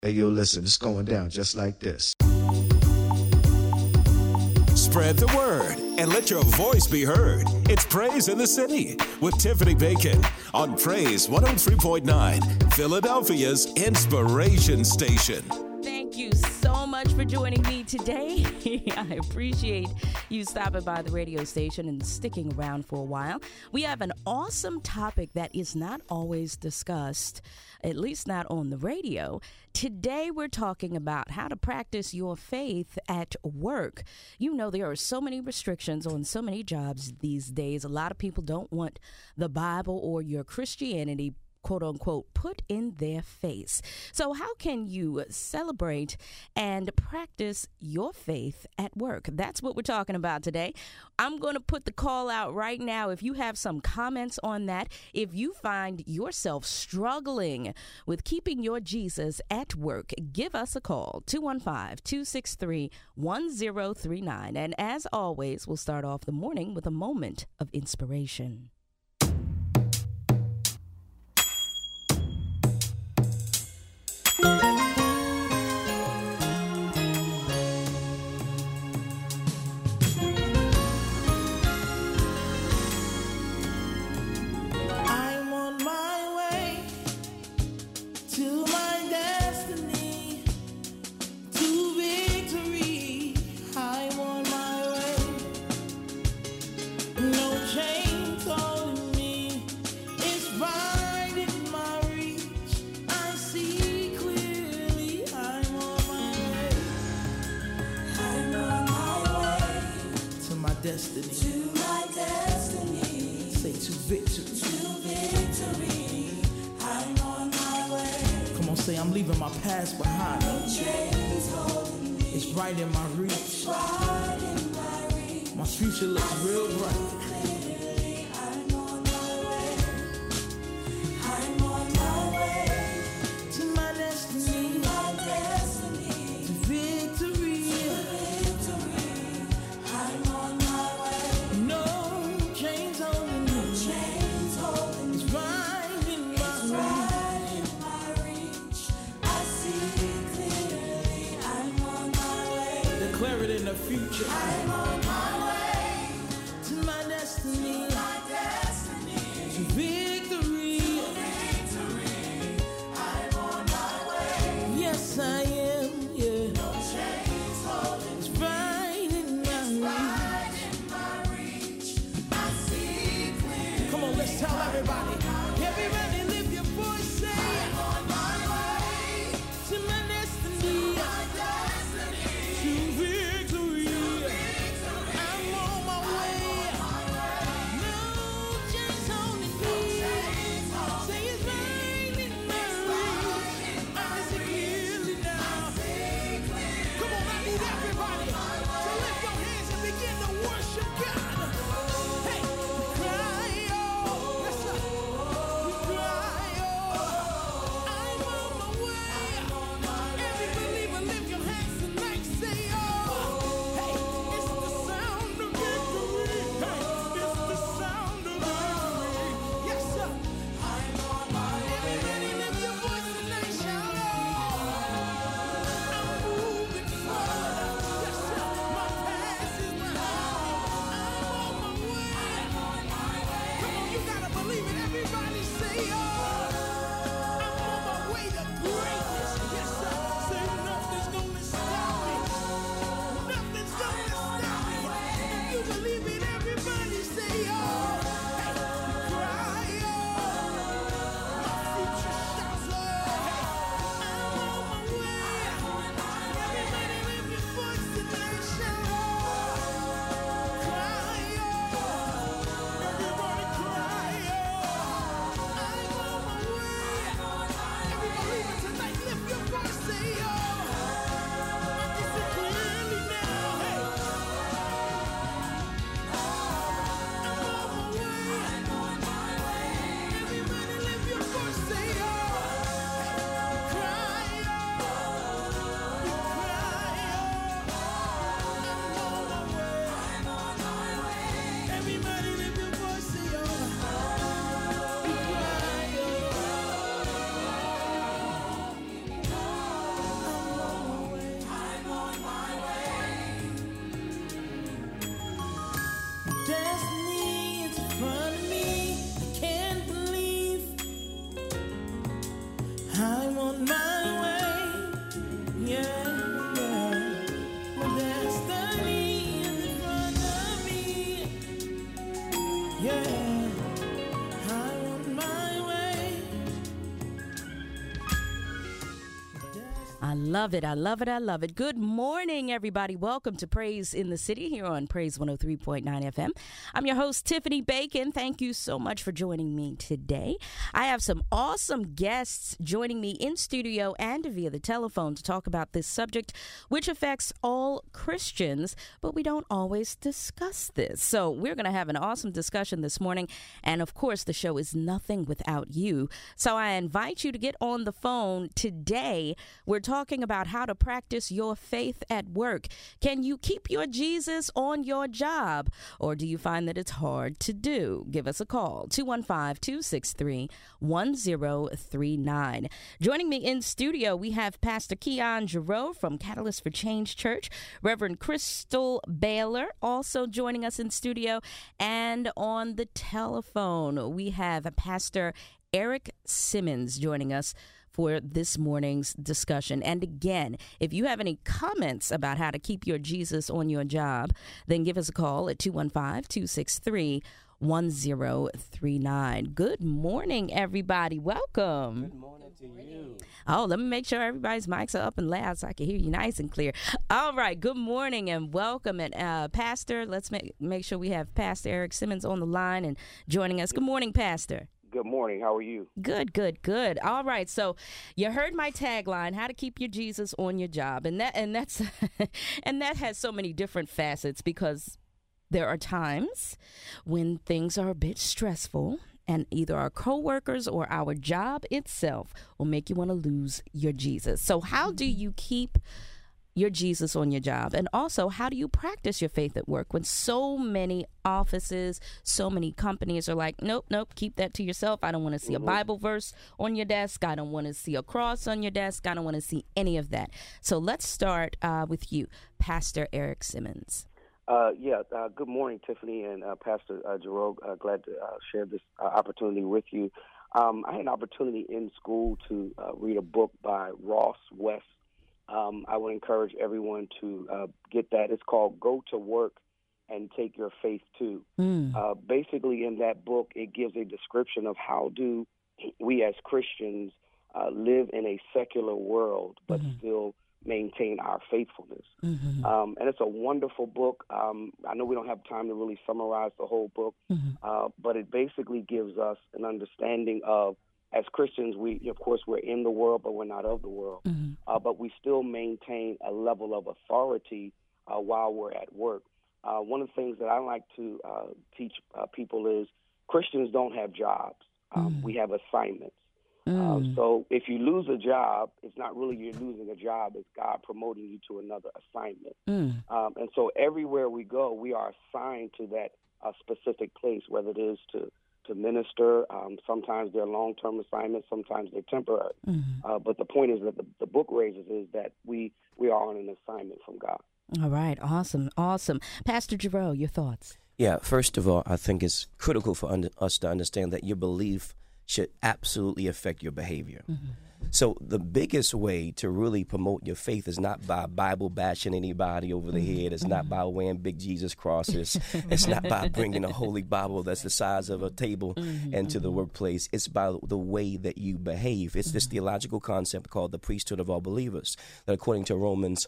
Hey, yo, listen, it's going down just like this. Spread the word and let your voice be heard. It's Praise in the City with Tiffany Bacon on Praise 103.9, Philadelphia's inspiration station. Thank you so much for joining me today. I appreciate you stopping by the radio station and sticking around for a while. We have an awesome topic that is not always discussed, at least not on the radio. Today, we're talking about how to practice your faith at work. You know, there are so many restrictions on so many jobs these days. A lot of people don't want the Bible or your Christianity, quote unquote, put in their face. So how can you celebrate and practice your faith at work? That's what we're talking about today. I'm going to put the call out right now. If you have some comments on that, if you find yourself struggling with keeping your Jesus at work, give us a call, 215-263-1039. And as always, we'll start off the morning with a moment of inspiration. I'm leaving my past behind. It's right in my reach. My future looks real bright. I'm on my way to my destiny, to victory. I'm on my way. No chains holding me. It's right in my reach. Declare it in the future. I'm on my way to my destiny, to victory. I'm on my way. Yes, I am. Yeah. No chains holding. It's right in my reach. I see clear. Come on, let's tell everybody. Everybody, lift your voice. Say, I'm on my way to my destiny. To victory. I I love it. I love it. I love it. Good morning, everybody. Welcome to Praise in the City here on Praise 103.9 FM. I'm your host, Tiffany Bacon. Thank you so much for joining me today. I have some awesome guests joining me in studio and via the telephone to talk about this subject, which affects all Christians, but we don't always discuss this. So we're going to have an awesome discussion this morning. And of course, the show is nothing without you. So I invite you to get on the phone today. We're talking about how to practice your faith at work. Can you keep your Jesus on your job, or do you find that it's hard to do? Give us a call, 215-263-1039. Joining me in studio, we have Pastor Keon Giroux from Catalyst for Change Church, Reverend Crystal Baylor also joining us in studio, and on the telephone, we have Pastor Eric Simmons joining us for this morning's discussion. And again, if you have any comments about how to keep your Jesus on your job, then give us a call at 215-263-1039. Good morning, everybody. Welcome. Good morning to you. Oh, let me make sure everybody's mics are up and loud so I can hear you nice and clear. All right, good morning and welcome. And Pastor, let's make sure we have Pastor Eric Simmons on the line and joining us. Good morning, Pastor. Good morning. How are you? Good, good, good. All right. So you heard my tagline, how to keep your Jesus on your job. And that's and that has so many different facets, because there are times when things are a bit stressful, and either our coworkers or our job itself will make you want to lose your Jesus. So how do you keep your Jesus on your job? And also, how do you practice your faith at work when so many offices, so many companies are like, nope, keep that to yourself. I don't want to see a Bible verse on your desk. I don't want to see a cross on your desk. I don't want to see any of that. So let's start with you, Pastor Eric Simmons. Good morning, Tiffany and Pastor Giroux. Glad to share this opportunity with you. I had an opportunity in school to read a book by Ross West. I would encourage everyone to get that. It's called Go to Work and Take Your Faith Too. Basically, in that book, it gives a description of how do we as Christians live in a secular world but still maintain our faithfulness. And it's a wonderful book. I know we don't have time to really summarize the whole book, but it basically gives us an understanding of, as Christians, we're in the world, but we're not of the world. But we still maintain a level of authority while we're at work. One of the things that I like to teach people is Christians don't have jobs. We have assignments. So if you lose a job, it's not really you're losing a job. It's God promoting you to another assignment. And so everywhere we go, we are assigned to that specific place, whether it is to minister. Sometimes they're long-term assignments, sometimes they're temporary. But the point is that the book raises is that we are on an assignment from God. All right. Awesome. Pastor Giroux, your thoughts? Yeah, first of all, I think it's critical for us to understand that your belief should absolutely affect your behavior. So the biggest way to really promote your faith is not by Bible bashing anybody over the head. It's not by wearing big Jesus crosses. It's not by bringing a holy Bible that's the size of a table into the workplace. It's by the way that you behave. It's this theological concept called the priesthood of all believers, that according to Romans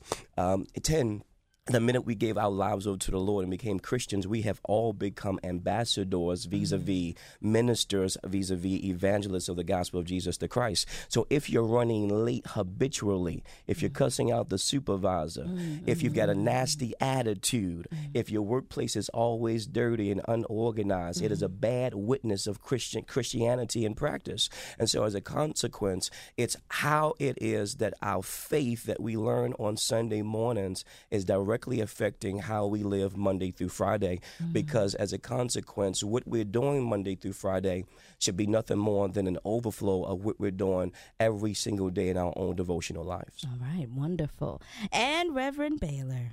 10, the minute we gave our lives over to the Lord and became Christians, we have all become ambassadors vis-a-vis, ministers vis-a-vis, evangelists of the gospel of Jesus the Christ. So if you're running late habitually, if you're cussing out the supervisor, if you've got a nasty attitude, if your workplace is always dirty and unorganized, it is a bad witness of Christianity in practice. And so as a consequence, it's how it is that our faith that we learn on Sunday mornings is directly affecting how we live Monday through Friday, because as a consequence, what we're doing Monday through Friday should be nothing more than an overflow of what we're doing every single day in our own devotional lives. All right, wonderful. And Reverend Baylor.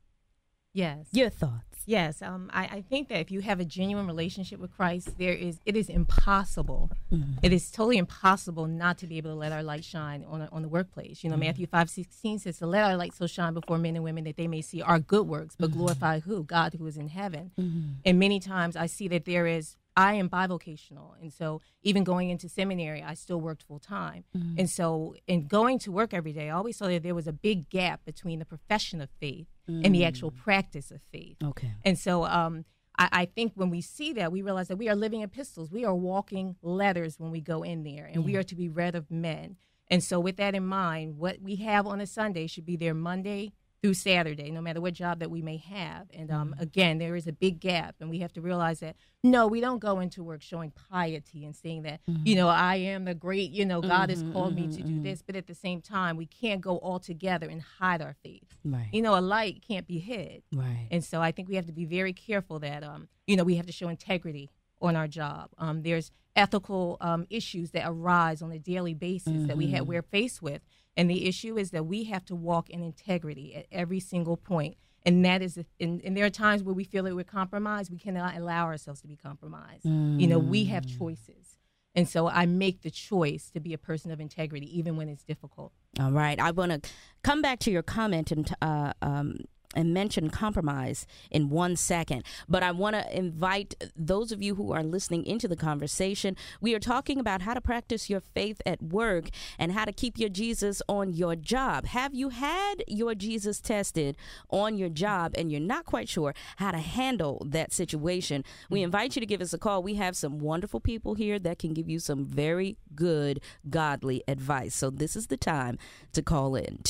Yes. Your thoughts? Yes. I think that if you have a genuine relationship with Christ, it is impossible. It is totally impossible not to be able to let our light shine on the workplace. You know, Matthew 5:16 says to let our light so shine before men and women that they may see our good works, but glorify who? God who is in heaven. And many times I see that there is I am bivocational. And so even going into seminary, I still worked full time. And so in going to work every day, I always saw that there was a big gap between the profession of faith and the actual practice of faith. Okay. And so I think when we see that, we realize that we are living epistles. We are walking letters when we go in there, and we are to be read of men. And so with that in mind, what we have on a Sunday should be there Monday through Saturday, no matter what job that we may have. And again, there is a big gap, and we have to realize that, no, we don't go into work showing piety and saying that, I am the great, God has called me to do this. But at the same time, we can't go all together and hide our faith. Right. A light can't be hid. Right. And so I think we have to be very careful that, we have to show integrity on our job. There's ethical issues that arise on a daily basis that we're faced with. And the issue is that we have to walk in integrity at every single point. And that is, and there are times where we feel that we're compromised. We cannot allow ourselves to be compromised. We have choices. And so I make the choice to be a person of integrity, even when it's difficult. All right. I want to come back to your comment and mention compromise in 1 second. But I want to invite those of you who are listening into the conversation. We are talking about how to practice your faith at work and how to keep your Jesus on your job. Have you had your Jesus tested on your job and you're not quite sure how to handle that situation? We invite you to give us a call. We have some wonderful people here that can give you some very good, godly advice. So this is the time to call in.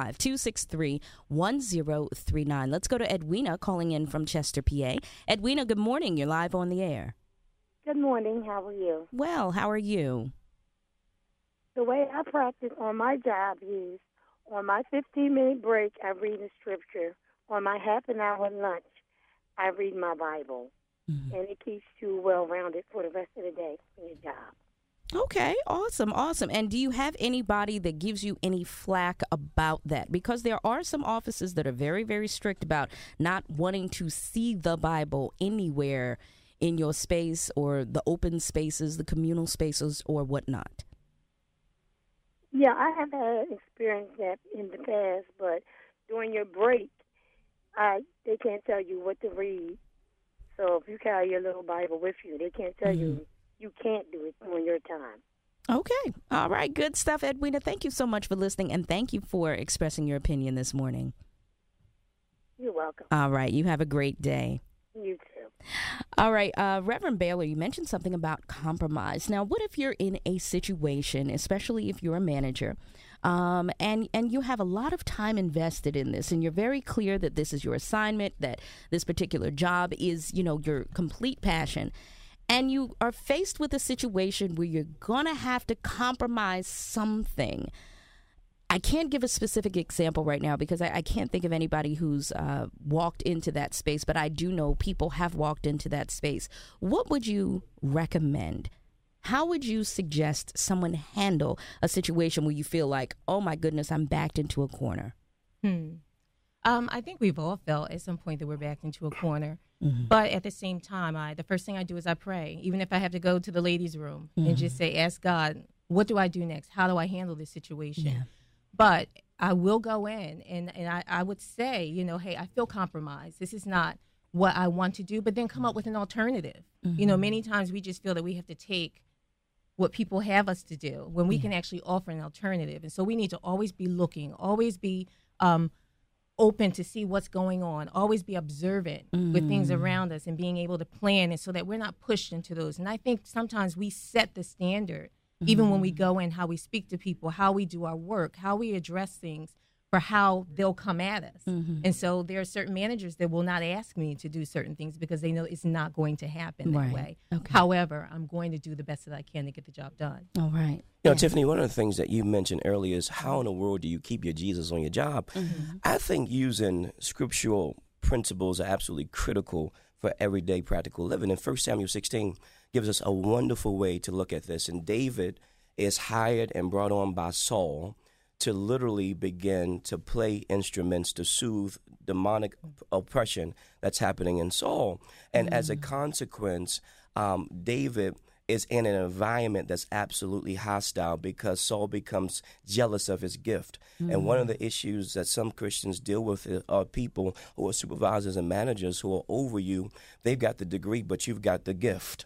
215-263-1039. Let's go to Edwina calling in from Chester, PA. Edwina, good morning. You're live on the air. Good morning. How are you? Well, how are you? The way I practice on my job is on my 15-minute break, I read a scripture. On my half-an-hour lunch, I read my Bible. And it keeps you well-rounded for the rest of the day in your job. Okay, awesome. And do you have anybody that gives you any flack about that? Because there are some offices that are very, very strict about not wanting to see the Bible anywhere in your space or the open spaces, the communal spaces, or whatnot. Yeah, I have had experience that in the past, but during your break, they can't tell you what to read. So if you carry your little Bible with you, they can't tell you can't do it on your time. Okay. All right. Good stuff, Edwina. Thank you so much for listening, and thank you for expressing your opinion this morning. You're welcome. All right. You have a great day. You too. All right. Reverend Baylor, you mentioned something about compromise. Now, what if you're in a situation, especially if you're a manager, and you have a lot of time invested in this, and you're very clear that this is your assignment, that this particular job is, your complete passion, and you are faced with a situation where you're going to have to compromise something. I can't give a specific example right now because I can't think of anybody who's walked into that space, but I do know people have walked into that space. What would you recommend? How would you suggest someone handle a situation where you feel like, oh, my goodness, I'm backed into a corner? I think we've all felt at some point that we're backed into a corner. But at the same time, the first thing I do is I pray, even if I have to go to the ladies' room and just say, ask God, what do I do next? How do I handle this situation? Yeah. But I will go in and I would say, hey, I feel compromised. This is not what I want to do, but then come up with an alternative. Many times we just feel that we have to take what people have us to do when we can actually offer an alternative. And so we need to always be looking, always be open to see what's going on, always be observant with things around us and being able to plan, and so that we're not pushed into those. And I think sometimes we set the standard, even when we go in, how we speak to people, how we do our work, how we address things for how they'll come at us. And so there are certain managers that will not ask me to do certain things because they know it's not going to happen that way. Okay. However, I'm going to do the best that I can to get the job done. All right. Tiffany, one of the things that you mentioned earlier is how in the world do you keep your Jesus on your job? I think using scriptural principles are absolutely critical for everyday practical living. And 1 Samuel 16 gives us a wonderful way to look at this. And David is hired and brought on by Saul to literally begin to play instruments to soothe demonic oppression that's happening in Saul. And as a consequence, David is in an environment that's absolutely hostile because Saul becomes jealous of his gift. And one of the issues that some Christians deal with are people who are supervisors and managers who are over you. They've got the degree, but you've got the gift.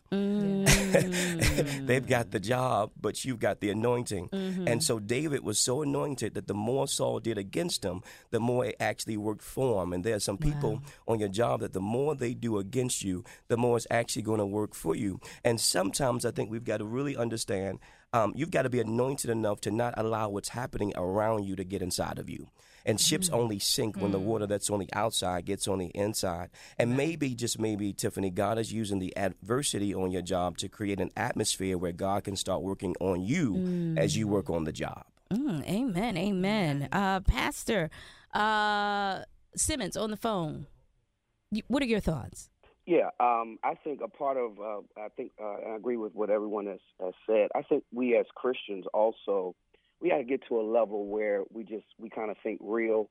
They've got the job, but you've got the anointing. And so David was so anointed that the more Saul did against him, the more it actually worked for him. And there are some people on your job that the more they do against you, the more it's actually going to work for you. And sometimes I think we've got to really understand you've got to be anointed enough to not allow what's happening around you to get inside of you. And ships only sink when the water that's on the outside gets on the inside. And maybe, just maybe, Tiffany, God is using the adversity on your job to create an atmosphere where God can start working on you as you work on the job. Amen. Amen. Pastor Simmons on the phone. What are your thoughts? Yeah, I think a part of, I agree with what everyone has said. I think we as Christians also, we got to get to a level where we kind of think real,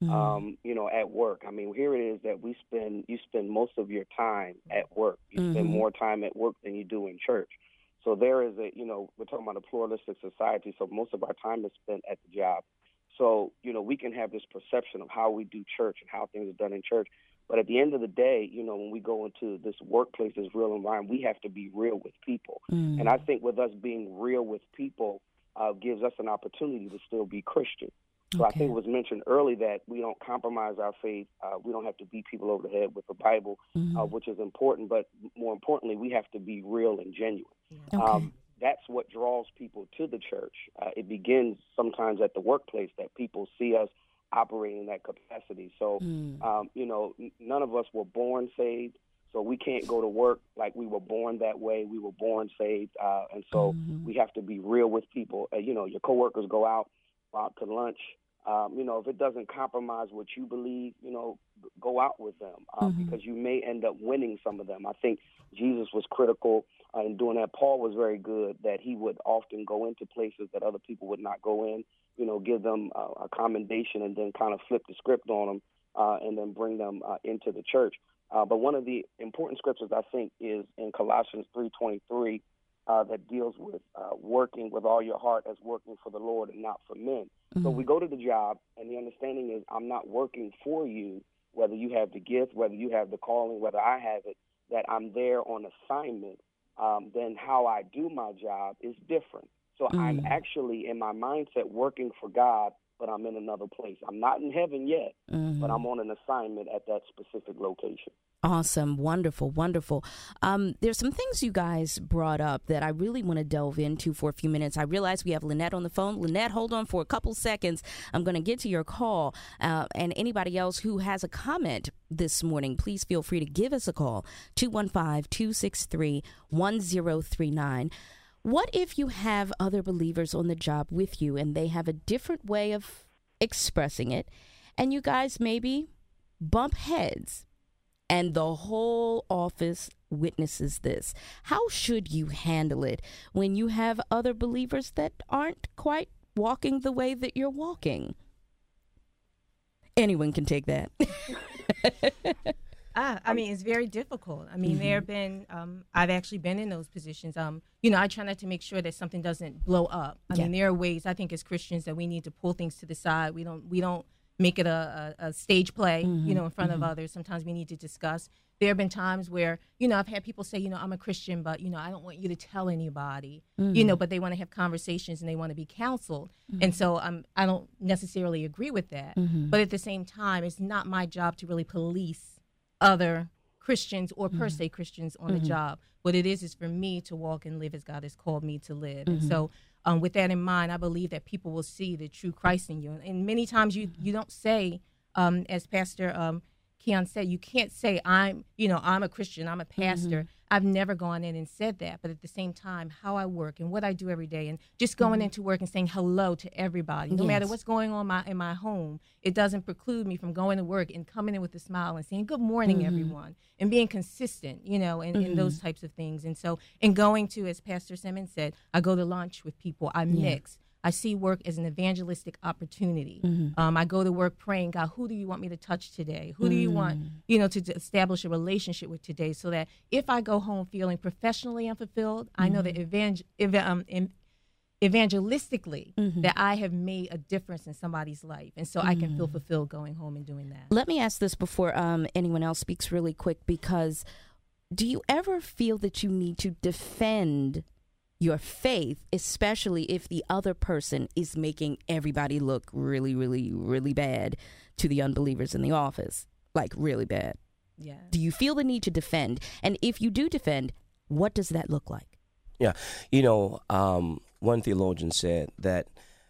at work. I mean, here it is that you spend most of your time at work. You spend more time at work than you do in church. So there is we're talking about a pluralistic society, so most of our time is spent at the job. So, we can have this perception of how we do church and how things are done in church. But at the end of the day, when we go into this workplace, this real environment, we have to be real with people. And I think with us being real with people gives us an opportunity to still be Christian. So I think it was mentioned early that we don't compromise our faith. We don't have to beat people over the head with the Bible, which is important. But more importantly, we have to be real and genuine. That's what draws people to the church. It begins sometimes at the workplace, that people see us operating in that capacity. So, none of us were born saved, so we can't go to work like we were born that way. We were born saved, and so we have to be real with people. Your coworkers go out to lunch. If it doesn't compromise what you believe, go out with them because you may end up winning some of them. I think Jesus was critical in doing that. Paul was very good that he would often go into places that other people would not go in, give them a commendation and then kind of flip the script on them and then bring them into the church. But one of the important scriptures, I think, is in Colossians 3:23 that deals with working with all your heart as working for the Lord and not for men. So we go to the job, and the understanding is I'm not working for you, whether you have the gift, whether you have the calling, whether I have it, that I'm there on assignment. Then how I do my job is different. So I'm actually, in my mindset, working for God, but I'm in another place. I'm not in heaven yet, but I'm on an assignment at that specific location. Awesome. Wonderful. Wonderful. There's some things you guys brought up that I really want to delve into for a few minutes. I realize we have Lynette on the phone. Lynette, hold on for a couple seconds. I'm going to get to your call. And anybody else who has a comment this morning, please feel free to give us a call, 215-263-1039. What if you have other believers on the job with you and they have a different way of expressing it, and you guys maybe bump heads and the whole office witnesses this? How should you handle it when you have other believers that aren't quite walking the way that you're walking? Anyone can take that. I mean, it's very difficult. I mean, there have been, I've actually been in those positions. I try not to make sure that something doesn't blow up. I mean, there are ways, I think, as Christians that we need to pull things to the side. We don't make it a stage play, in front of others. Sometimes we need to discuss. There have been times where, I've had people say, I'm a Christian, but, I don't want you to tell anybody, but they want to have conversations and they want to be counseled. And so I don't necessarily agree with that. But at the same time, it's not my job to really police other Christians or per se Christians on the job. What it is for me to walk and live as God has called me to live. And so with that in mind, I believe that people will see the true Christ in you. And many times you don't say, as Pastor Keon said, you can't say I'm a Christian, I'm a pastor. I've never gone in and said that. But at the same time, how I work and what I do every day and just going into work and saying hello to everybody, no matter what's going on in my home, it doesn't preclude me from going to work and coming in with a smile and saying good morning, everyone, and being consistent, in those types of things. And so, and going to, as Pastor Simmons said, I go to lunch with people, I mix. I see work as an evangelistic opportunity. I go to work praying, God, who do you want me to touch today? Who do you want, to establish a relationship with today, so that if I go home feeling professionally unfulfilled, I know that evangelistically that I have made a difference in somebody's life, and so I can feel fulfilled going home and doing that. Let me ask this before anyone else speaks really quick, because do you ever feel that you need to defend your faith, especially if the other person is making everybody look really, really, really bad to the unbelievers in the office? Like, really bad. Yeah. Do you feel the need to defend? And if you do defend, what does that look like? Yeah. One theologian said that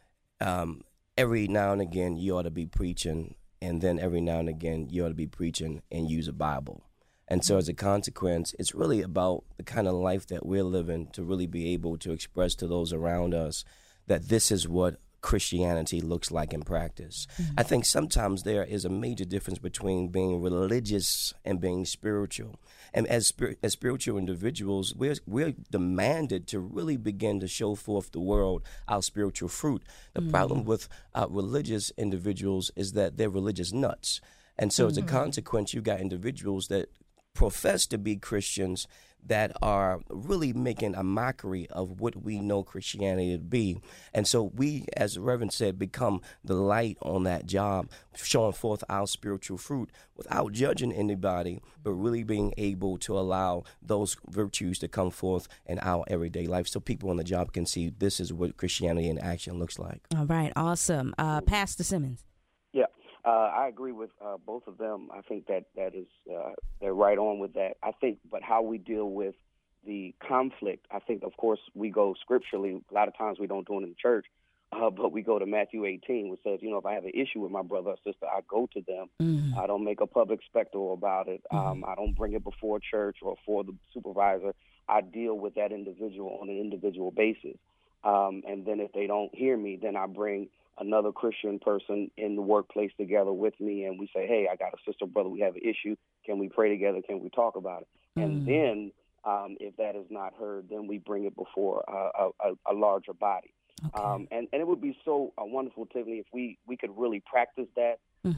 every now and again you ought to be preaching, and then every now and again you ought to be preaching and use a Bible. And so as a consequence, it's really about the kind of life that we're living to really be able to express to those around us that this is what Christianity looks like in practice. I think sometimes there is a major difference between being religious and being spiritual. And as spiritual individuals, we're demanded to really begin to show forth the world our spiritual fruit. The problem with religious individuals is that they're religious nuts. And so as a consequence, you've got individuals that profess to be Christians that are really making a mockery of what we know Christianity to be. And so we, as the Reverend said, become the light on that job, showing forth our spiritual fruit without judging anybody, but really being able to allow those virtues to come forth in our everyday life so people on the job can see this is what Christianity in action looks like. All right, awesome. Pastor Simmons. Yeah. I agree with both of them. I think that is they're right on with that. I think, but how we deal with the conflict, I think, of course, we go scripturally. A lot of times we don't do it in church, but we go to Matthew 18, which says, if I have an issue with my brother or sister, I go to them. I don't make a public spectacle about it. I don't bring it before church or for the supervisor. I deal with that individual on an individual basis. And then if they don't hear me, then I bring another Christian person in the workplace together with me, and we say, hey, I got a sister, brother, we have an issue. Can we pray together? Can we talk about it? And then if that is not heard, then we bring it before a larger body. Okay. And it would be so wonderful, Tiffany, if we could really practice that.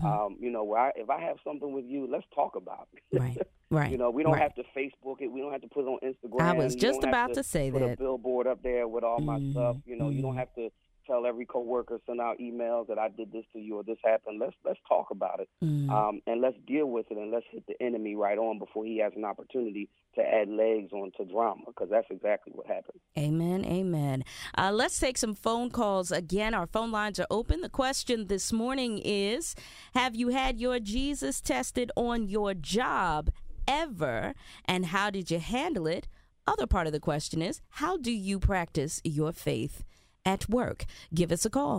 If I have something with you, let's talk about it. Right. We don't have to Facebook it. We don't have to put it on Instagram. I was just about to say put that. a billboard up there with all my stuff. You don't have to tell every coworker, send out emails that I did this to you or this happened. Let's talk about it, and let's deal with it, and let's hit the enemy right on before he has an opportunity to add legs onto drama, because that's exactly what happened. Amen. Let's take some phone calls. Again, our phone lines are open. The question this morning is, have you had your Jesus tested on your job ever, and how did you handle it? Other part of the question is, how do you practice your faith at work? Give us a call,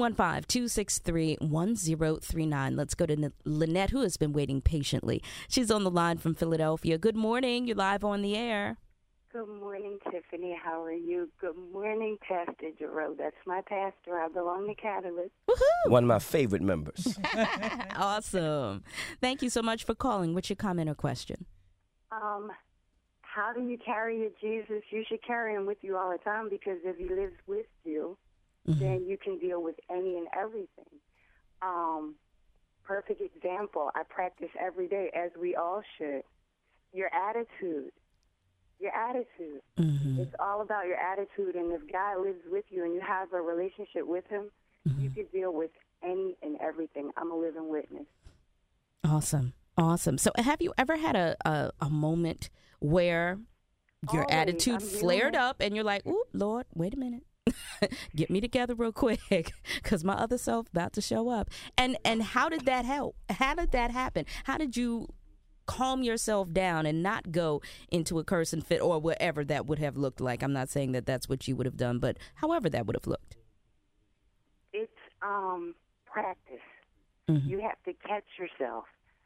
215-263-1039. Let's go to Lynette, who has been waiting patiently. She's on the line from Philadelphia. Good morning. You're live on the air. Good morning, Tiffany. How are you? Good morning, Pastor Jerome. That's my pastor. I belong to Catalyst. Woohoo! One of my favorite members. Awesome. Thank you so much for calling. What's your comment or question? How do you carry your Jesus? You should carry him with you all the time, because if he lives with you, then you can deal with any and everything. Perfect example, I practice every day, as we all should. Your attitude. It's all about your attitude, and if God lives with you and you have a relationship with him, you can deal with any and everything. I'm a living witness. Awesome. So have you ever had a moment where your attitude flared up and you're like, ooh, Lord, wait a minute. Get me together real quick, because my other self about to show up. And how did that help? How did that happen? How did you calm yourself down and not go into a cursing fit or whatever that would have looked like? I'm not saying that that's what you would have done, but however that would have looked. It's practice. You have to catch yourself.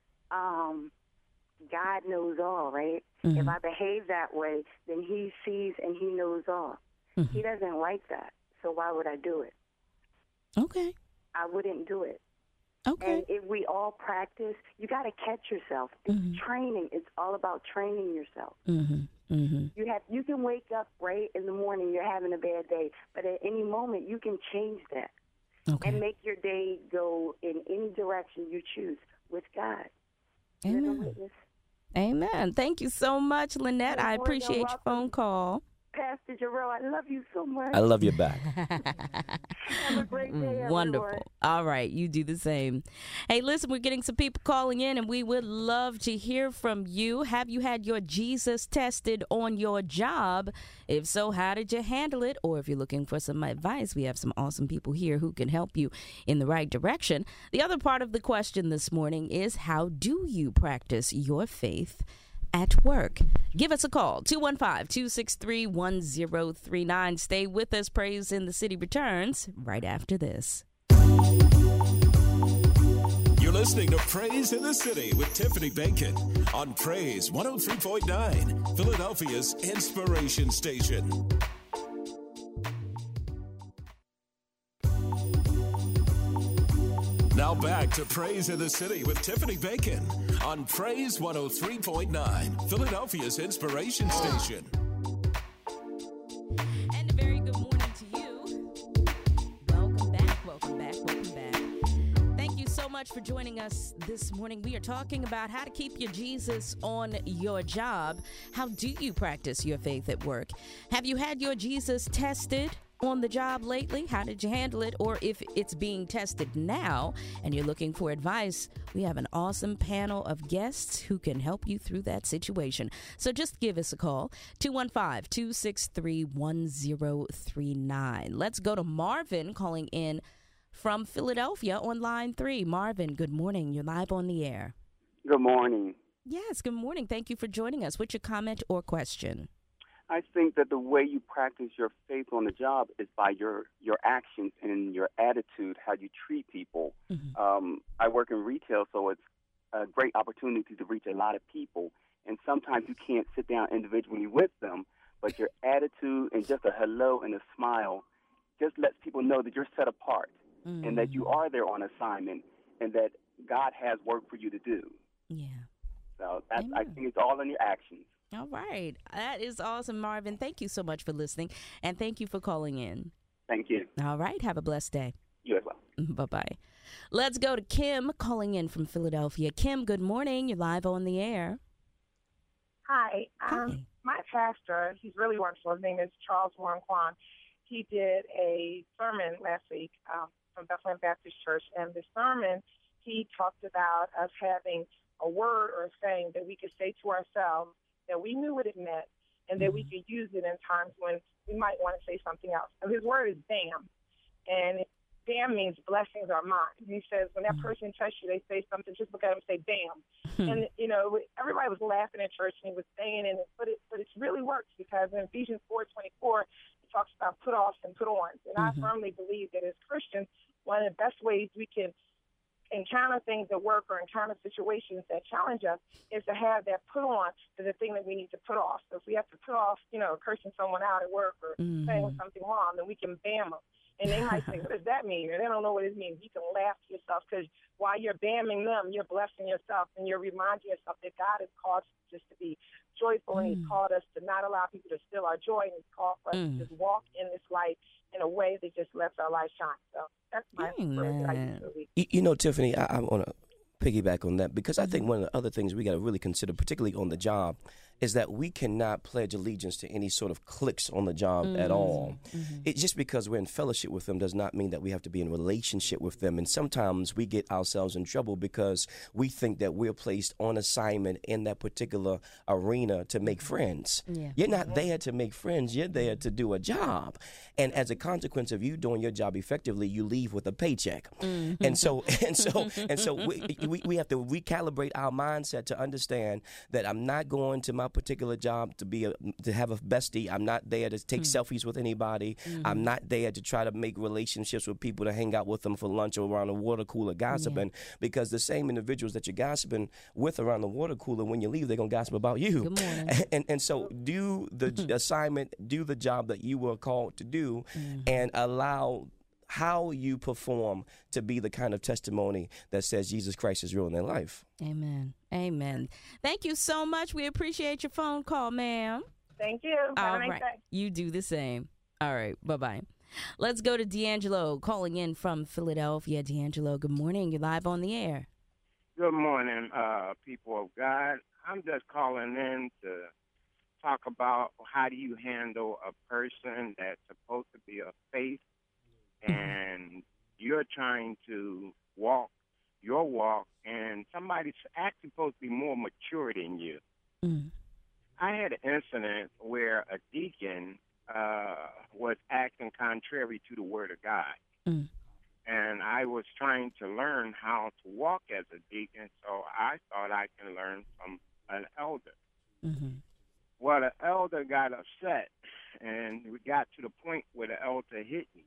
God knows all, right? If I behave that way, then he sees and he knows all. He doesn't like that, so why would I do it? Okay. I wouldn't do it. Okay. And if we all practice, you got to catch yourself. It's training. It's all about training yourself. You can wake up right in the morning, you're having a bad day, but at any moment you can change that and make your day go in any direction you choose with God. Amen. Amen. Thank you so much, Lynette. I appreciate your phone call. Pastor Jarrell, I love you so much. I love you back. Have a great day, Wonderful. everyone. All right, you do the same. Hey, listen, we're getting some people calling in, and we would love to hear from you. Have you had your Jesus tested on your job? If so, how did you handle it? Or if you're looking for some advice, we have some awesome people here who can help you in the right direction. The other part of the question this morning is, how do you practice your faith at work? Give us a call, 215-263-1039. Stay with us. Praise in the City returns right after this. You're listening to Praise in the City with Tiffany Bacon on Praise 103.9, Philadelphia's inspiration station. Now back to Praise in the City with Tiffany Bacon on Praise 103.9, Philadelphia's inspiration station. And a very good morning to you. Welcome back, welcome back, welcome back. Thank you so much for joining us this morning. We are talking about how to keep your Jesus on your job. How do you practice your faith at work? Have you had your Jesus tested on the job lately? How did you handle it? Or if it's being tested now and you're looking for advice, we have an awesome panel of guests who can help you through that situation. So just give us a call, 215-263-1039. Let's go to Marvin calling in from Philadelphia on line 3. Marvin, good morning. You're live on the air. Good morning. Yes, good morning. Thank you for joining us. What's your comment or question? I think that the way you practice your faith on the job is by your actions and your attitude, how you treat people. I work in retail, so it's a great opportunity to reach a lot of people. And sometimes you can't sit down individually with them, but your attitude and just a hello and a smile just lets people know that you're set apart and that you are there on assignment and that God has work for you to do. Yeah. So I think it's all in your actions. All right. That is awesome, Marvin. Thank you so much for listening, and thank you for calling in. Thank you. All right. Have a blessed day. You as well. Bye-bye. Let's go to Kim calling in from Philadelphia. Kim, good morning. You're live on the air. Hi. My pastor, he's really wonderful. His name is Charles Warren Kwan. He did a sermon last week from Bethlehem Baptist Church, and the sermon, he talked about us having a word or a saying that we could say to ourselves that we knew what it meant and that we could use it in times when we might want to say something else. And his word is bam. And bam means blessings are mine. He says when that person touches you, they say something, just look at him and say bam. And, you know, everybody was laughing at church and he was saying it, but it really works because in Ephesians 4:24, it talks about put offs and put ons. And I firmly believe that as Christians, one of the best ways we can encounter things at work or encounter situations that challenge us is to have that put on to the thing that we need to put off. So if we have to put off, you know, cursing someone out at work or saying something wrong, then we can bam them. And they might say, what does that mean? And they don't know what it means. You can laugh to yourself because while you're bamming them, you're blessing yourself and you're reminding yourself that God has called us just to be joyful and He's called us to not allow people to steal our joy, and He's called for us to just walk in this light in a way that just lets our light shine. So that's my word that I use for the week. You know, Tiffany, I want to piggyback on that because I think one of the other things we got to really consider, particularly on the job, is that we cannot pledge allegiance to any sort of cliques on the job at all. It, just because we're in fellowship with them does not mean that we have to be in relationship with them. And sometimes we get ourselves in trouble because we think that we're placed on assignment in that particular arena to make friends. You're not there to make friends. You're there to do a job. And as a consequence of you doing your job effectively, you leave with a paycheck. And so we have to recalibrate our mindset to understand that I'm not going to my particular job to have a bestie. I'm not there to take selfies with anybody. I'm not there to try to make relationships with people to hang out with them for lunch or around the water cooler gossiping, because the same individuals that you're gossiping with around the water cooler, when you leave, they're going to gossip about you. Good morning. And so do the assignment, do the job that you were called to do, and allow how you perform to be the kind of testimony that says Jesus Christ is real in their life. Amen. Amen. Thank you so much. We appreciate your phone call, ma'am. Thank you. Have All a nice right. day. You do the same. All right. Bye-bye. Let's go to D'Angelo calling in from Philadelphia. D'Angelo, good morning. You're live on the air. Good morning, people of God. I'm just calling in to talk about how do you handle a person that's supposed to be of faith and you're trying to walk your walk and somebody's actually supposed to be more mature than you. I had an incident where a deacon was acting contrary to the Word of God. And I was trying to learn how to walk as a deacon, so I thought I can learn from an elder. Well, the elder got upset, and we got to the point where the elder hit me.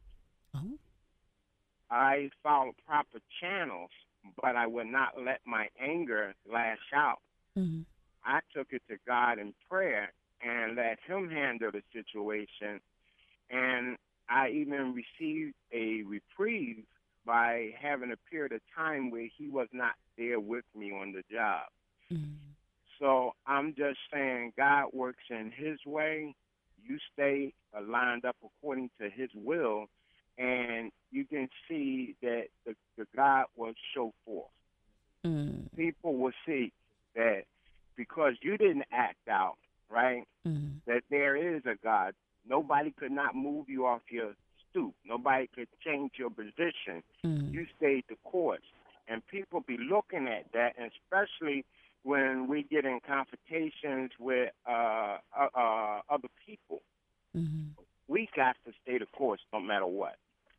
I followed proper channels, but I would not let my anger lash out. I took it to God in prayer and let him handle the situation, and I even received a reprieve by having a period of time where he was not there with me on the job. So I'm just saying God works in his way. You stay lined up according to his will, and you can see that the God will show forth. People will see that because you didn't act out, right, that there is a God. Nobody could not move you off your stoop. Nobody could change your position. You stayed the course. And people be looking at that, and especially when we get in confrontations with other people. We got to stay the course no matter what.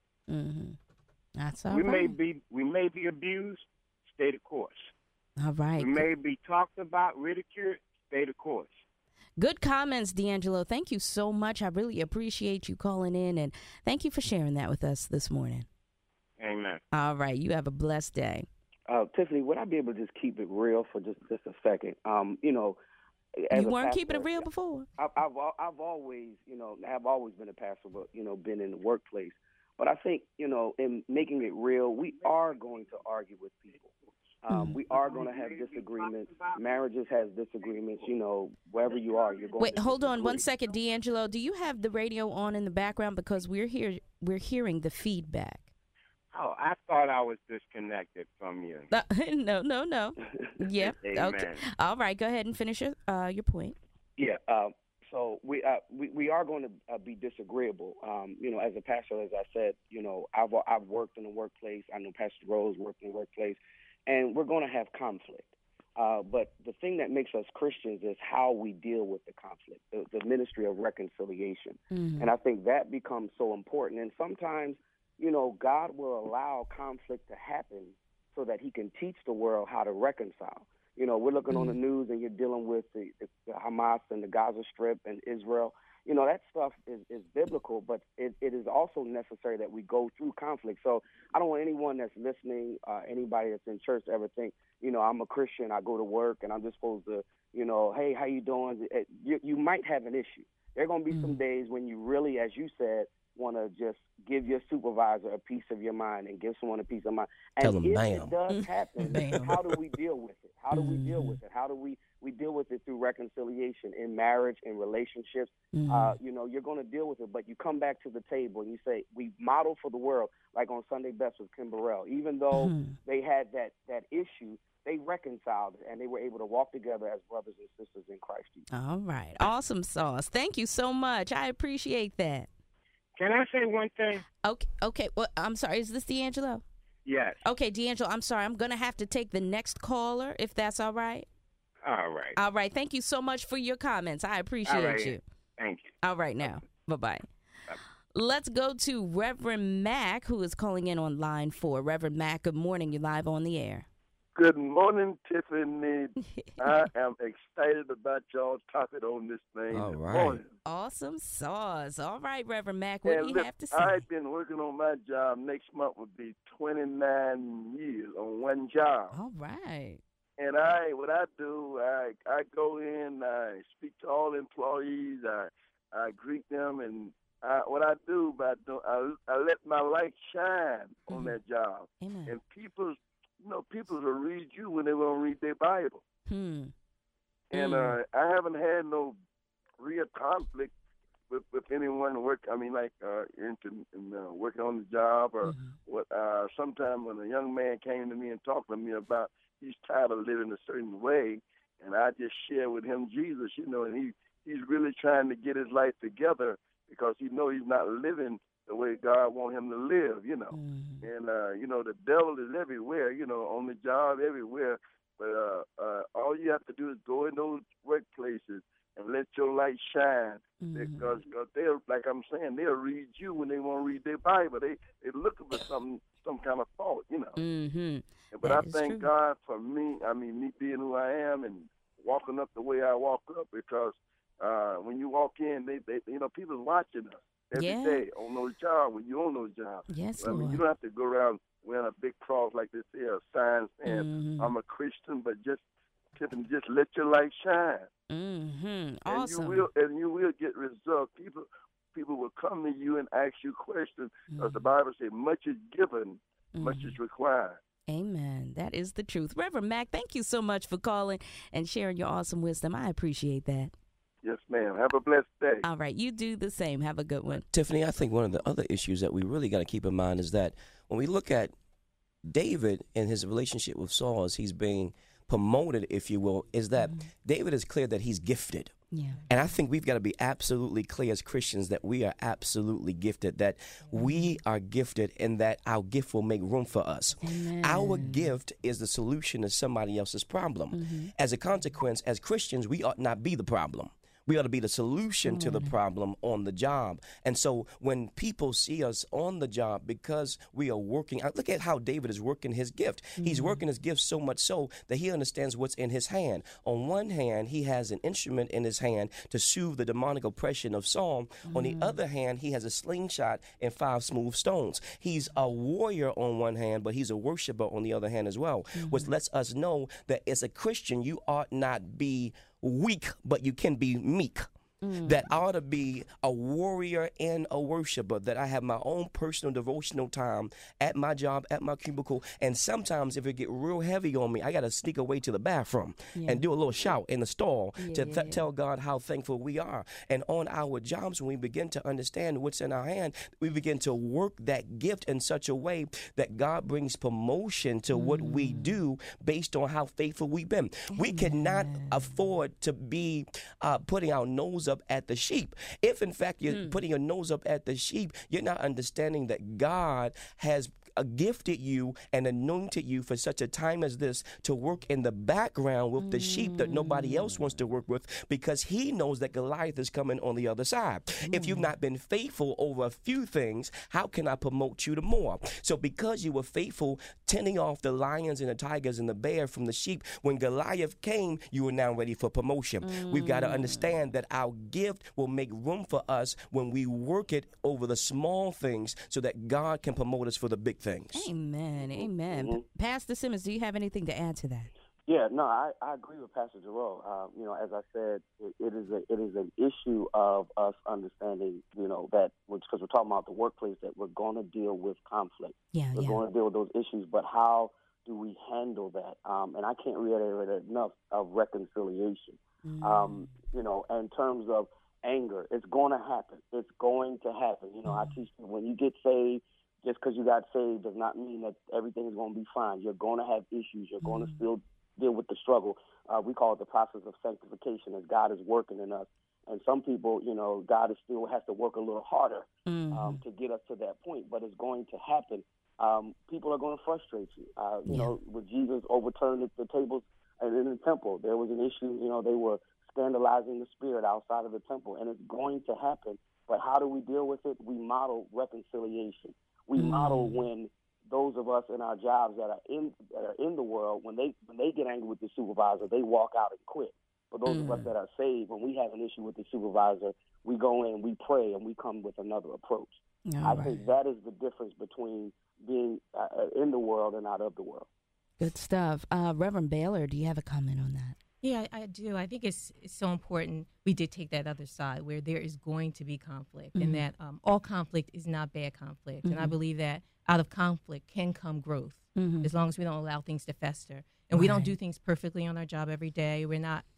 That's all we right. We may be abused, stay the course. All right. We may be talked about, ridiculed, stay the course. Good comments, D'Angelo. Thank you so much. I really appreciate you calling in, and thank you for sharing that with us this morning. Amen. All right. You have a blessed day. Tiffany, would I be able to just keep it real for just a second? You know, as you a weren't pastor, keeping it real before. I've always, have always been a pastor, but been in the workplace. But I think, in making it real, we are going to argue with people. We are going to have disagreements. Marriages has disagreements. Wherever you are, you're going. Wait, to hold on disagree. 1 second, D'Angelo. Do you have the radio on in the background because we're hearing the feedback? Oh, I thought I was disconnected from you. No. Yep. Amen. Okay. All right. Go ahead and finish your point. Yeah. So we are going to be disagreeable. As a pastor, as I said, I've worked in the workplace. I know Pastor Rose worked in the workplace, and we're going to have conflict. But the thing that makes us Christians is how we deal with the conflict, the ministry of reconciliation. And I think that becomes so important. And sometimes, God will allow conflict to happen so that he can teach the world how to reconcile. We're looking on the news and you're dealing with the Hamas and the Gaza Strip and Israel. That stuff is biblical, but it is also necessary that we go through conflict. So I don't want anyone that's listening, anybody that's in church to ever think, I'm a Christian, I go to work, and I'm just supposed to, hey, how you doing? You might have an issue. There are going to be some days when you really, as you said, want to just give your supervisor a piece of your mind and give someone a piece of mind. And Tell them, if bam. it does happen, how do we deal with it? How do we deal with it? How do we deal with it through reconciliation in marriage, in relationships? You're going to deal with it, but you come back to the table and you say, we model for the world, like on Sunday Best with Kim Burrell. Even though they had that issue, they reconciled it, and they were able to walk together as brothers and sisters in Christ Jesus. All right. Awesome sauce. Thank you so much. I appreciate that. Can I say one thing? Okay. Well, I'm sorry. Is this D'Angelo? Yes. Okay, D'Angelo, I'm sorry. I'm going to have to take the next caller, if that's all right. All right. All right. Thank you so much for your comments. I appreciate you. Thank you. All right now. Bye-bye. Let's go to Reverend Mack, who is calling in on line 4. Reverend Mack, good morning. You're live on the air. Good morning, Tiffany. I am excited about y'all's topic on this thing. All this right. morning. Awesome sauce. All right, Reverend Mack, what do you have to say? I've been working on my job. Next month will be 29 years on one job. All right. And what I do, I go in, I speak to all employees, I greet them, and what I do, I let my light shine on that job. Amen. And people will read you when they won't read their Bible. And I haven't had no real conflict with anyone working on the job or what. Sometime when a young man came to me and talked to me about he's tired of living a certain way, and I just share with him Jesus, and he's really trying to get his life together because he knows he's not living the way God wants him to live, And, the devil is everywhere, on the job, everywhere. But all you have to do is go in those workplaces and let your light shine. Because they'll, like I'm saying, they'll read you when they want to read their Bible. They're looking for some kind of fault, But I thank God for me being who I am and walking up the way I walk up, because when you walk in, they people's watching us every day on those jobs, when you're on those jobs. Yes, Lord. You don't have to go around wearing a big cross like this here, a sign saying I'm a Christian, but just let your light shine. Awesome. And you will get results. People will come to you and ask you questions, because the Bible says much is given, much is required. Amen. That is the truth. Reverend Mack, thank you so much for calling and sharing your awesome wisdom. I appreciate that. Yes, ma'am. Have a blessed day. All right. You do the same. Have a good one. Tiffany, I think one of the other issues that we really got to keep in mind is that when we look at David and his relationship with Saul as he's being promoted, if you will, is that David is clear that he's gifted. Yeah. And I think we've got to be absolutely clear as Christians that we are absolutely gifted, that we are gifted and that our gift will make room for us. Amen. Our gift is the solution to somebody else's problem. As a consequence, as Christians, we ought not be the problem. We ought to be the solution to the problem on the job. And so when people see us on the job because we are working, look at how David is working his gift. He's working his gift so much so that he understands what's in his hand. On one hand, he has an instrument in his hand to soothe the demonic oppression of Saul. On the other hand, he has a slingshot and 5 smooth stones. He's a warrior on one hand, but he's a worshiper on the other hand as well, which lets us know that as a Christian, you ought not be weak, but you can be meek. That I ought to be a warrior and a worshiper, that I have my own personal devotional time at my job, at my cubicle, and sometimes if it get real heavy on me, I got to sneak away to the bathroom and do a little shout in the stall to tell God how thankful we are. And on our jobs, when we begin to understand what's in our hand, we begin to work that gift in such a way that God brings promotion to what we do based on how faithful we've been. We cannot afford to be putting our nose up at the sheep. If in fact you're putting your nose up at the sheep, you're not understanding that God has gifted you and anointed you for such a time as this to work in the background with the sheep that nobody else wants to work with, because he knows that Goliath is coming on the other side. If you've not been faithful over a few things, how can I promote you to more? So because you were faithful tending off the lions and the tigers and the bear from the sheep, when Goliath came, you were now ready for promotion. We've got to understand that our gift will make room for us when we work it over the small things so that God can promote us for the big things. Amen. Amen. Pastor Simmons, do you have anything to add to that? Yeah, no, I agree with Pastor Jerome. As I said, it is an issue of us understanding, that because we're talking about the workplace, that we're going to deal with conflict. We're going to deal with those issues, but how do we handle that? And I can't reiterate enough of reconciliation. In terms of anger, it's going to happen. It's going to happen. I teach people, when you get saved, just because you got saved does not mean that everything is going to be fine. You're going to have issues. You're going to still deal with the struggle. We call it the process of sanctification, as God is working in us. And some people, God still has to work a little harder to get us to that point, but it's going to happen. People are going to frustrate you. With Jesus overturned the tables in the temple, there was an issue. They were scandalizing the spirit outside of the temple, and it's going to happen. But how do we deal with it? We model reconciliation. We model when those of us in our jobs that are in the world, when they get angry with the supervisor, they walk out and quit. For those of us that are saved, when we have an issue with the supervisor, we go in, we pray, and we come with another approach. I think that is the difference between being in the world and out of the world. Good stuff. Reverend Baylor, do you have a comment on that? Yeah, I do. I think it's so important we did take that other side where there is going to be conflict, and that all conflict is not bad conflict. And I believe that out of conflict can come growth as long as we don't allow things to fester. And we don't do things perfectly on our job every day. We're not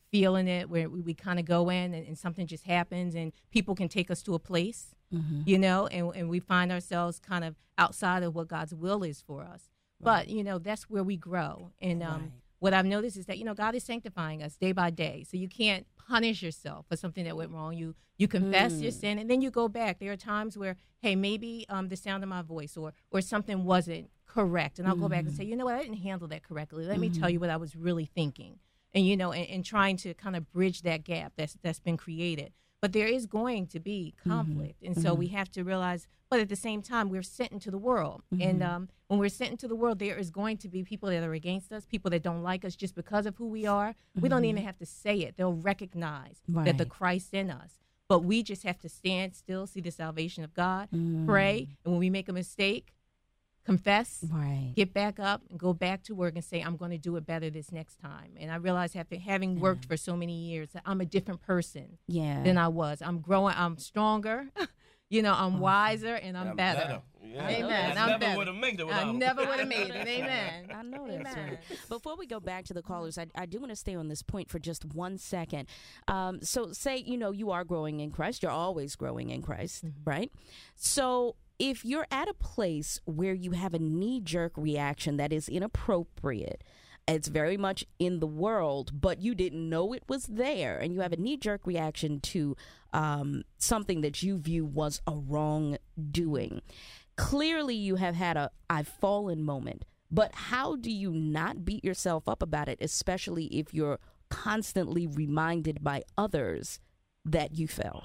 feeling it, where we kind of go in and something just happens and people can take us to a place, you know, and we find ourselves kind of outside of what God's will is for us. But, you know, that's where we grow. And what I've noticed is that, you know, God is sanctifying us day by day. So you can't punish yourself for something that went wrong. You confess your sin, and then you go back. There are times where, hey, maybe the sound of my voice or something wasn't correct. And I'll go back and say, you know what, I didn't handle that correctly. Let me tell you what I was really thinking. And, you know, and trying to kind of bridge that gap that's been created. But there is going to be conflict. And so we have to realize, but at the same time, we're sent into the world. And when we're sent into the world, there is going to be people that are against us, people that don't like us just because of who we are. We don't even have to say it. They'll recognize that the Christ in us. But we just have to stand still, see the salvation of God, pray. And when we make a mistake, confess, get back up, and go back to work and say, I'm going to do it better this next time. And I realize after having worked for so many years that I'm a different person than I was. I'm growing, I'm stronger, you know, I'm wiser, and I'm better. Yeah. Amen. I never would have made it. I never would have made it. Amen. I know that's right. Before we go back to the callers, I do want to stay on this point for just 1 second. So say, you know, you are growing in Christ. You're always growing in Christ, right? So if you're at a place where you have a knee-jerk reaction that is inappropriate, it's very much in the world, but you didn't know it was there, and you have a knee-jerk reaction to something that you view was a wrongdoing. Clearly, you have had a I've fallen moment, but how do you not beat yourself up about it, especially if you're constantly reminded by others that you fell?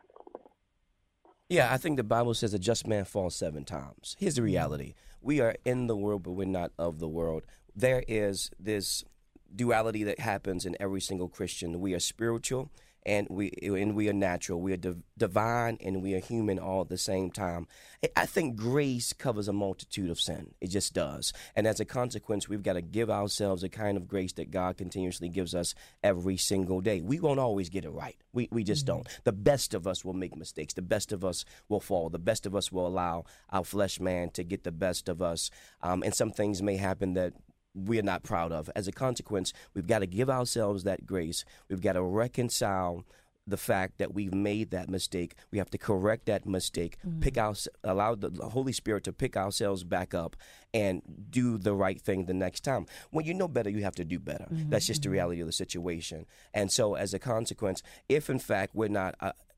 Yeah, I think the Bible says a just man falls 7 times. Here's the reality. We are in the world, but we're not of the world. There is this duality that happens in every single Christian. We are spiritual and we are natural. We are divine and we are human all at the same time. I think grace covers a multitude of sin. It just does. And as a consequence, we've got to give ourselves a kind of grace that God continuously gives us every single day. We won't always get it right. We just don't. The best of us will make mistakes. The best of us will fall. The best of us will allow our flesh man to get the best of us. And some things may happen that we're not proud of. As a consequence, we've got to give ourselves that grace. We've got to reconcile the fact that we've made that mistake. We have to correct that mistake, allow the Holy Spirit to pick ourselves back up and do the right thing the next time. When you know better, you have to do better. That's just the reality of the situation. And so as a consequence, if in fact we're not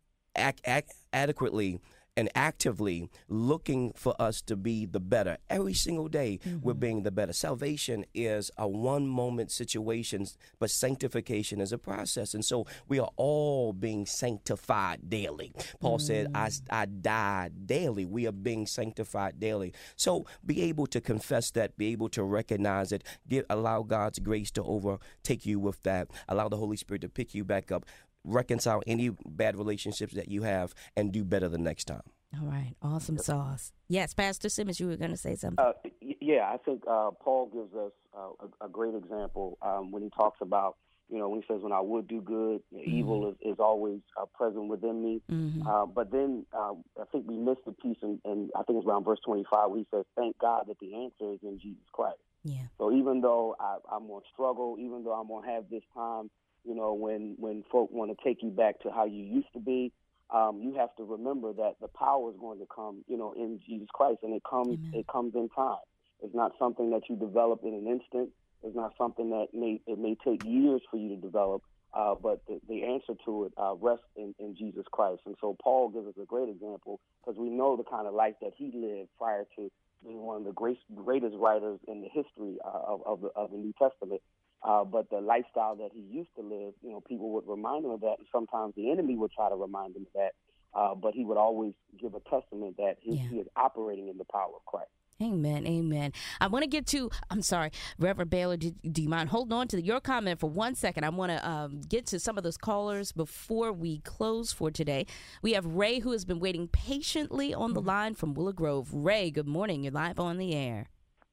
adequately and actively looking for us to be the better. Every single day, we're being the better. Salvation is a one-moment situation, but sanctification is a process. And so we are all being sanctified daily. Paul said, I die daily. We are being sanctified daily. So be able to confess that, be able to recognize it, allow God's grace to overtake you with that, allow the Holy Spirit to pick you back up, reconcile any bad relationships that you have, and do better the next time. All right. Awesome sauce. Yes, Pastor Simmons, you were going to say something. Yeah, I think Paul gives us a great example when he talks about, you know, when he says, when I would do good, evil is always present within me. But then I think we missed the piece, and I think it's around verse 25, where he says, thank God that the answer is in Jesus Christ. Yeah. So even though I'm going to struggle, even though I'm going to have this time, you know, when folk want to take you back to how you used to be, you have to remember that the power is going to come, you know, in Jesus Christ, and it comes in time. It's not something that you develop in an instant. It's not something that may take years for you to develop, but the answer to it rests in Jesus Christ. And so Paul gives us a great example, because we know the kind of life that he lived prior to being one of the greatest writers in the history of the New Testament. But the lifestyle that he used to live, you know, people would remind him of that, and sometimes the enemy would try to remind him of that. But he would always give a testament that he is operating in the power of Christ. Amen, amen. I want to get to, I'm sorry, Reverend Baylor, do you mind holding on to your comment for 1 second? I want to get to some of those callers before we close for today. We have Ray, who has been waiting patiently on the line from Willow Grove. Ray, good morning. You're live on the air.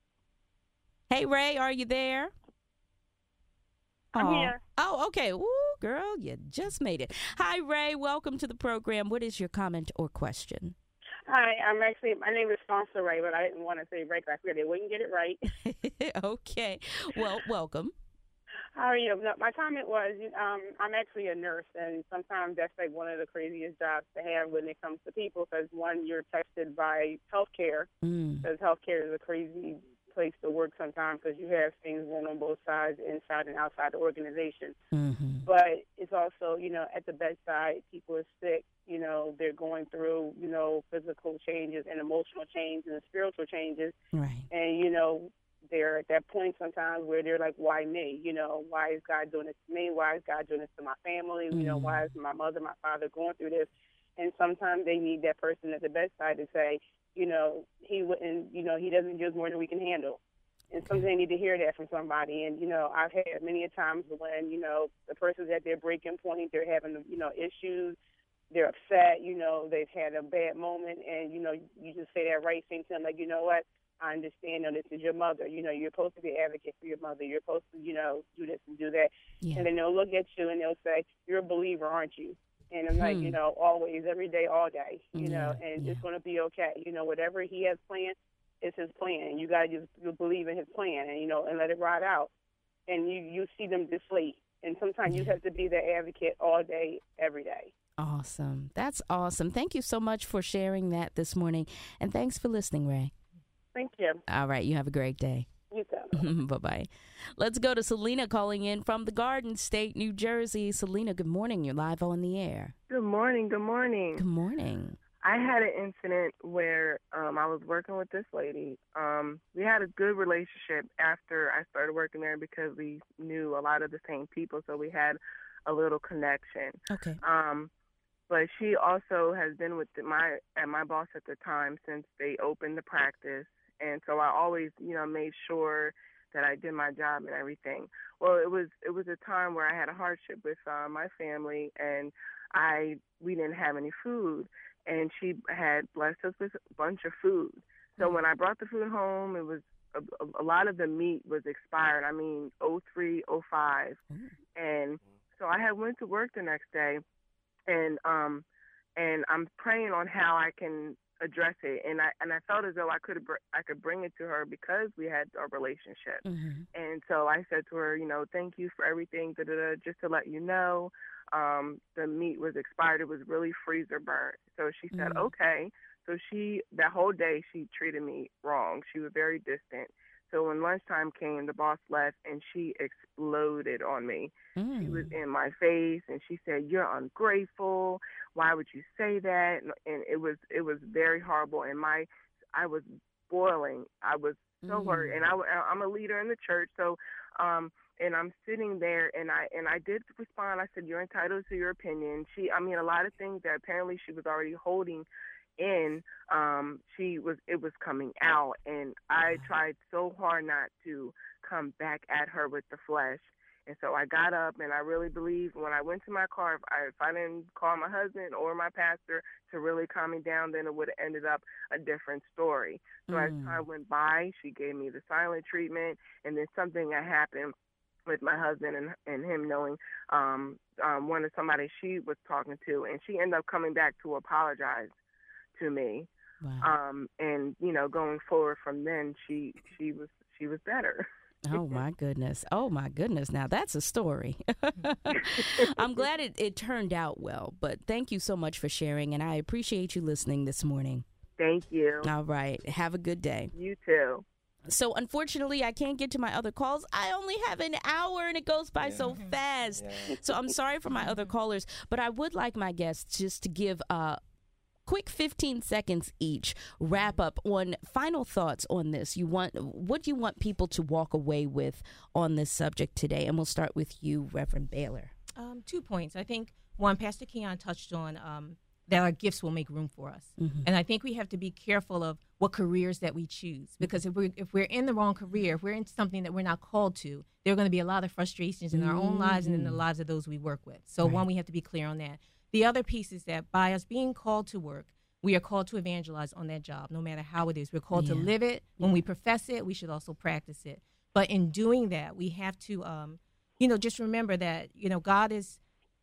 Hey, Ray, are you there? I'm here. Oh, okay. Ooh, girl, you just made it. Hi, Ray. Welcome to the program. What is your comment or question? Hi, my name is Sponsor Ray, but I didn't want to say Ray because I figured they wouldn't get it right. Okay. Well, welcome. How are you? No, my comment was, I'm actually a nurse, and sometimes that's like one of the craziest jobs to have when it comes to people, because one, you're tested by healthcare, because healthcare is a crazy place to work sometimes, because you have things going on both sides, inside and outside the organization. But it's also, at the bedside, people are sick. They're going through, physical changes and emotional changes and spiritual changes. Right. And, they're at that point sometimes where they're like, why me? Why is God doing this to me? Why is God doing this to my family? Why is my mother, my father going through this? And sometimes they need that person at the bedside to say, he wouldn't, he doesn't give more than we can handle. And sometimes they need to hear that from somebody. And, I've had many a times when, the person's at their breaking point, they're having, issues, they're upset, they've had a bad moment, and, you just say that right thing to them, like, you know what? I understand that this is your mother. You're supposed to be an advocate for your mother. You're supposed to, do this and do that. Yeah. And then they'll look at you and they'll say, you're a believer, aren't you? And I'm like, always, every day, all day, and it's going to be okay. Whatever he has planned, it's his plan. You got to just believe in his plan and let it ride out. And you see them deflate. And sometimes you have to be the advocate all day, every day. Awesome. That's awesome. Thank you so much for sharing that this morning. And thanks for listening, Ray. Thank you. All right. You have a great day. You too. Bye-bye. Let's go to Selena calling in from the Garden State, New Jersey. Selena, good morning. You're live on the air. Good morning. Good morning. Good morning. I had an incident where I was working with this lady. We had a good relationship after I started working there because we knew a lot of the same people, so we had a little connection. Okay. But she also has been with my boss at the time since they opened the practice. And so I always, made sure that I did my job and everything. Well, it was a time where I had a hardship with my family, and we didn't have any food. And she had blessed us with a bunch of food. So when I brought the food home, it was a lot of the meat was expired. 03, 05. And so I had went to work the next day, and I'm praying on how I can address it, and I felt as though I could bring it to her because we had a relationship. And so I said to her, thank you for everything, just to let you know, the meat was expired. It was really freezer burnt. So she said, okay. So that whole day she treated me wrong. She was very distant. So when lunchtime came, the boss left, and she exploded on me. She was in my face, and she said, "You're ungrateful. Why would you say that?" And it was very horrible. And I was boiling. I was so hurt. And I'm a leader in the church, so and I'm sitting there, and I did respond. I said, "You're entitled to your opinion." A lot of things that apparently she was already holding in, it was coming out, and I tried so hard not to come back at her with the flesh. And so I got up, and I really believe when I went to my car, if I didn't call my husband or my pastor to really calm me down, then it would have ended up a different story. So as time went by, she gave me the silent treatment, and then something that happened with my husband and him knowing one of somebody she was talking to, and she ended up coming back to apologize to me. Wow. And going forward from then, she was better. Oh my goodness. Now that's a story. I'm glad it turned out well, but thank you so much for sharing, and I appreciate you listening this morning. Thank you. All right. Have a good day. You too. So unfortunately, I can't get to my other calls. I only have an hour, and it goes by so fast. So I'm sorry for my other callers, but I would like my guests just to give quick 15 seconds each wrap up on final thoughts on this. What do you want people to walk away with on this subject today? And we'll start with you, Reverend Baylor. 2 points. I think one, Pastor Keon touched on that our gifts will make room for us. And I think we have to be careful of what careers that we choose, because if we're in the wrong career, if we're in something that we're not called to, there are going to be a lot of frustrations in our own lives and in the lives of those we work with. So one, we have to be clear on that. The other piece is that by us being called to work, we are called to evangelize on that job, no matter how it is. We're called to live it. When we profess it, we should also practice it. But in doing that, we have to, just remember that, God is,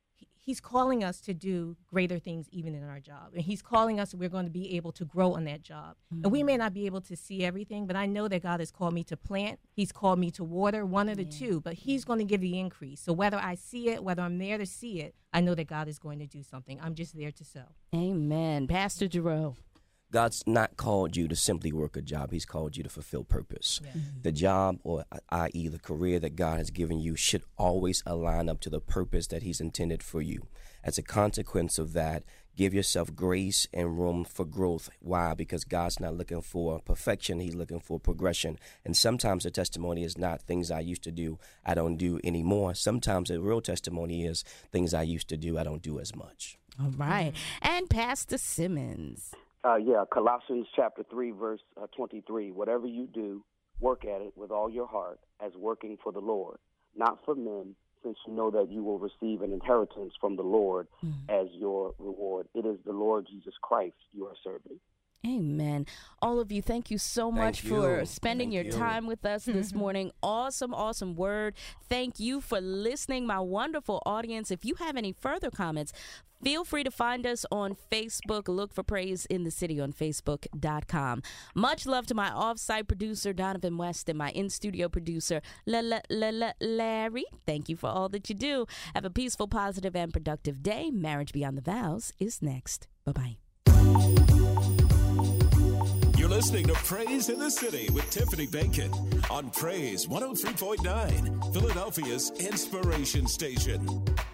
He's calling us to do greater things even in our job. And he's calling us, we're going to be able to grow on that job. And we may not be able to see everything, but I know that God has called me to plant. He's called me to water, one of the two, but he's going to give the increase. So whether I see it, whether I'm there to see it, I know that God is going to do something. I'm just there to sow. Amen. Pastor Jerome. God's not called you to simply work a job. He's called you to fulfill purpose. Yeah. The job, or i.e. the career that God has given you, should always align up to the purpose that he's intended for you. As a consequence of that, give yourself grace and room for growth. Why? Because God's not looking for perfection. He's looking for progression. And sometimes the testimony is not things I used to do, I don't do anymore. Sometimes the real testimony is things I used to do, I don't do as much. All right. And Pastor Simmons. Colossians chapter 3, verse 23. Whatever you do, work at it with all your heart as working for the Lord, not for men, since you know that you will receive an inheritance from the Lord as your reward. It is the Lord Jesus Christ you are serving. Amen. All of you, thank you so much for spending your time with us this morning. Awesome, awesome word. Thank you for listening, my wonderful audience. If you have any further comments, feel free to find us on Facebook. Look for Praise in the City on Facebook.com. Much love to my off-site producer, Donovan West, and my in-studio producer, Larry. Thank you for all that you do. Have a peaceful, positive, and productive day. Marriage Beyond the Vows is next. Bye-bye. You're listening to Praise in the City with Tiffany Bacon on Praise 103.9, Philadelphia's inspiration station.